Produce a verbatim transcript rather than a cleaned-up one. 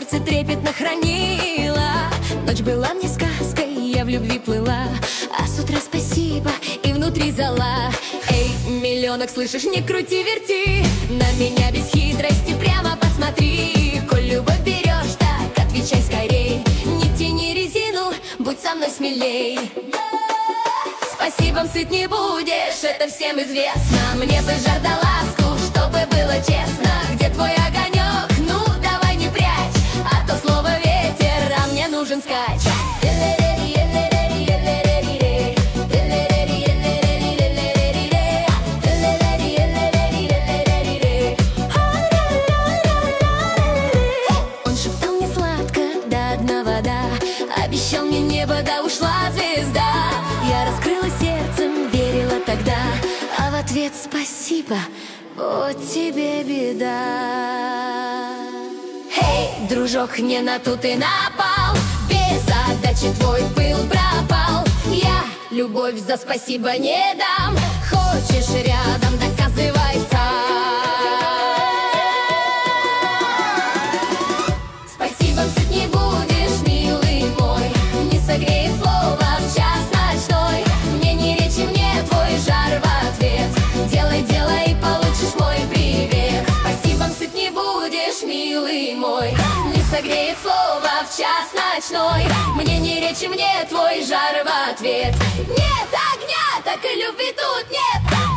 сердце трепетно хранила. Ночь была мне сказкой, я в любви плыла, а с утра спасибо и внутри зала. Эй, миллионок, слышишь, не крути, верти, на меня без хитрости прямо посмотри. Коль любовь берешь, так отвечай скорей, не тяни резину, будь со мной смелей. Спасибо, сыт не будешь, это всем известно. Мне бы жар да ласку, чтобы было честно. Где твой огонек? Ну, давай не прячь, а то слово ветер, а мне нужен скач. Он шептал мне сладко, да одна вода, обещал мне небо, да ушла звезда. Я раскрыла сердцем, верила тогда, а в ответ спасибо, вот тебе беда. Эй, дружок, не на ту ты напал, без отдачи твой пыл пропал. Я любовь за спасибо не дам, хочешь рядом, доказывай сам. Спасибо, сыт не будешь, милый мой, не согреет слово в час ночной. Мне не речи, мне твой жар в ответ, делай, делай, получишь мой привет. Спасибо, сыт не будешь, милый мой, не согреет слово в час ночной. Мне не речи, мне твой жар в ответ. Нет огня, так и любви тут нет.